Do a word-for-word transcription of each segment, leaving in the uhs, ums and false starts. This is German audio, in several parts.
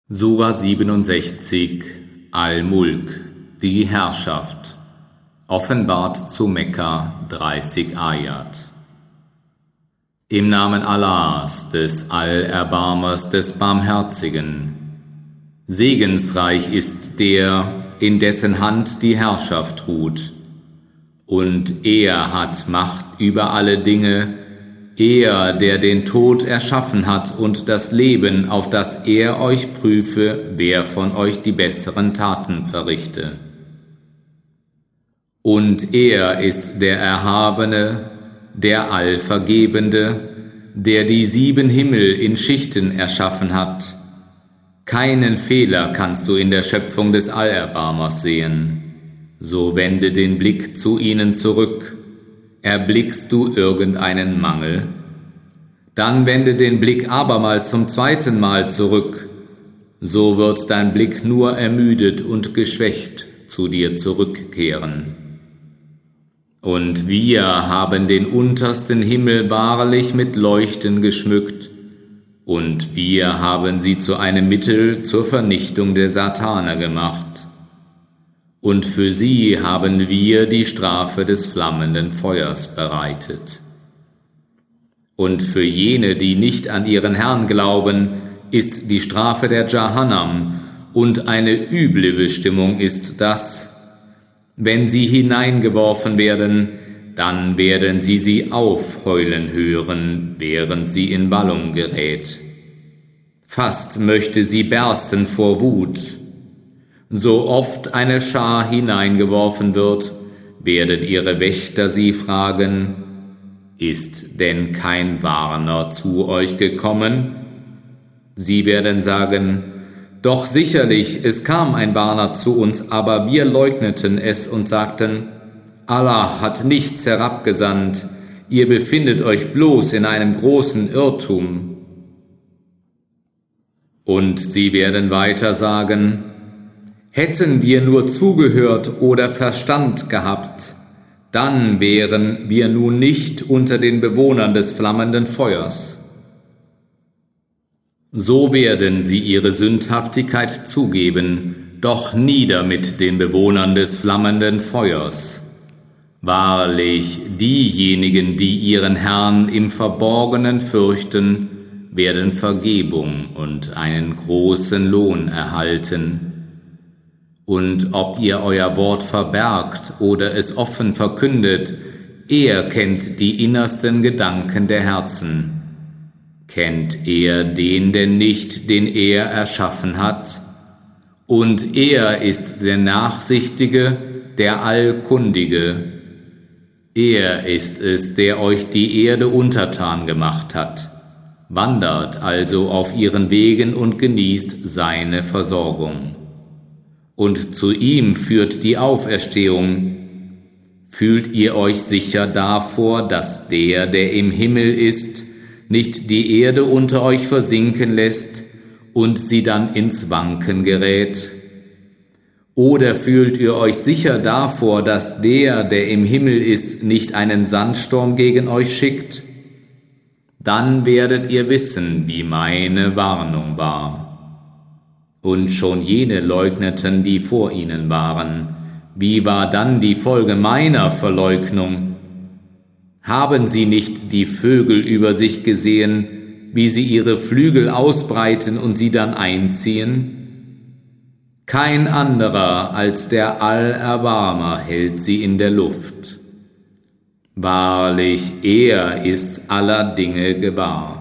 Sura siebenundsechzig Al-Mulk, die Herrschaft, offenbart zu Mekka, dreißig Ayat. Im Namen Allahs, des Allerbarmers, des Barmherzigen. Segensreich ist der, in dessen Hand die Herrschaft ruht. Und er hat Macht über alle Dinge, er, der den Tod erschaffen hat und das Leben, auf das er euch prüfe, wer von euch die besseren Taten verrichte. Und er ist der Erhabene, der Allvergebende, der die sieben Himmel in Schichten erschaffen hat. Keinen Fehler kannst du in der Schöpfung des Allerbarmers sehen. So wende den Blick zu ihnen zurück. Erblickst du irgendeinen Mangel? Dann wende den Blick abermals zum zweiten Mal zurück. So wird dein Blick nur ermüdet und geschwächt zu dir zurückkehren. Und wir haben den untersten Himmel wahrlich mit Leuchten geschmückt, und wir haben sie zu einem Mittel zur Vernichtung der Satane gemacht. Und für sie haben wir die Strafe des flammenden Feuers bereitet. Und für jene, die nicht an ihren Herrn glauben, ist die Strafe der Jahannam, und eine üble Bestimmung ist das. Wenn sie hineingeworfen werden, dann werden sie sie aufheulen hören, während sie in Wallung gerät. Fast möchte sie bersten vor Wut. So oft eine Schar hineingeworfen wird, werden ihre Wächter sie fragen: Ist denn kein Warner zu euch gekommen? Sie werden sagen: Doch sicherlich, es kam ein Warner zu uns, aber wir leugneten es und sagten: Allah hat nichts herabgesandt, ihr befindet euch bloß in einem großen Irrtum. Und sie werden weiter sagen: Hätten wir nur zugehört oder Verstand gehabt, dann wären wir nun nicht unter den Bewohnern des flammenden Feuers. So werden sie ihre Sündhaftigkeit zugeben, doch nieder mit den Bewohnern des flammenden Feuers. Wahrlich, diejenigen, die ihren Herrn im Verborgenen fürchten, werden Vergebung und einen großen Lohn erhalten. Und ob ihr euer Wort verbergt oder es offen verkündet, er kennt die innersten Gedanken der Herzen. Kennt er den denn nicht, den er erschaffen hat? Und er ist der Nachsichtige, der Allkundige. Er ist es, der euch die Erde untertan gemacht hat. Wandert also auf ihren Wegen und genießt seine Versorgung. Und zu ihm führt die Auferstehung. Fühlt ihr euch sicher davor, dass der, der im Himmel ist, nicht die Erde unter euch versinken lässt und sie dann ins Wanken gerät? Oder fühlt ihr euch sicher davor, dass der, der im Himmel ist, nicht einen Sandsturm gegen euch schickt? Dann werdet ihr wissen, wie meine Warnung war. Und schon jene leugneten, die vor ihnen waren. Wie war dann die Folge meiner Verleugnung? Haben sie nicht die Vögel über sich gesehen, wie sie ihre Flügel ausbreiten und sie dann einziehen? Kein anderer als der Allerbarmer hält sie in der Luft. Wahrlich, er ist aller Dinge gewahr.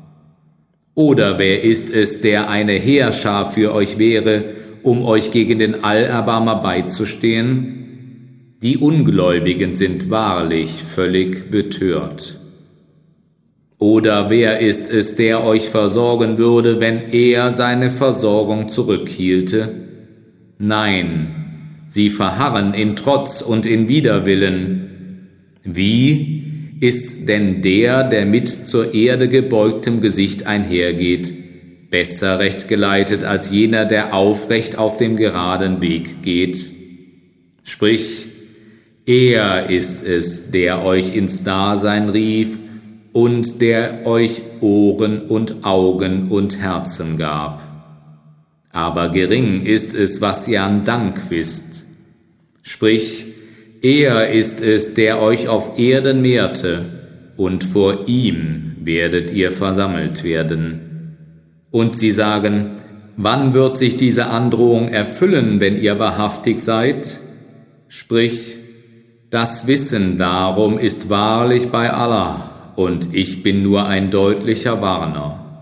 Oder wer ist es, der eine Heerschar für euch wäre, um euch gegen den Allerbarmer beizustehen? Die Ungläubigen sind wahrlich völlig betört. Oder wer ist es, der euch versorgen würde, wenn er seine Versorgung zurückhielte? Nein, sie verharren in Trotz und in Widerwillen. Wie ist denn der, der mit zur Erde gebeugtem Gesicht einhergeht, besser rechtgeleitet als jener, der aufrecht auf dem geraden Weg geht? Sprich, er ist es, der euch ins Dasein rief und der euch Ohren und Augen und Herzen gab. aber gering ist es, was ihr an Dank wisst. Sprich, er ist es, der euch auf Erden mehrte, und vor ihm werdet ihr versammelt werden. Und sie sagen, wann wird sich diese Androhung erfüllen, wenn ihr wahrhaftig seid? Sprich, das Wissen darum ist wahrlich bei Allah, und ich bin nur ein deutlicher Warner.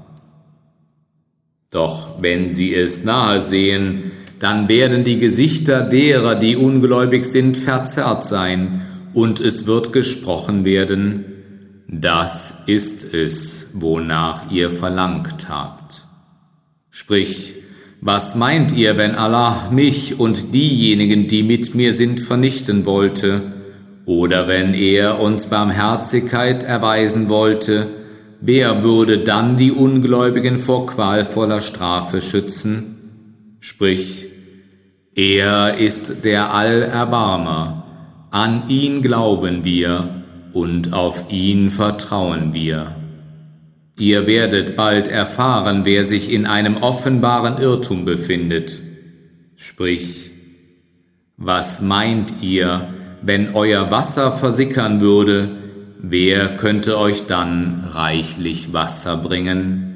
Doch wenn sie es nahe sehen, dann werden die Gesichter derer, die ungläubig sind, verzerrt sein, und es wird gesprochen werden, das ist es, wonach ihr verlangt habt. Sprich, was meint ihr, wenn Allah mich und diejenigen, die mit mir sind, vernichten wollte, oder wenn er uns Barmherzigkeit erweisen wollte, wer würde dann die Ungläubigen vor qualvoller Strafe schützen? Sprich, er ist der Allerbarmer, an ihn glauben wir und auf ihn vertrauen wir. Ihr werdet bald erfahren, wer sich in einem offenbaren Irrtum befindet. Sprich, was meint ihr, wenn euer Wasser versickern würde, wer könnte euch dann reichlich Wasser bringen?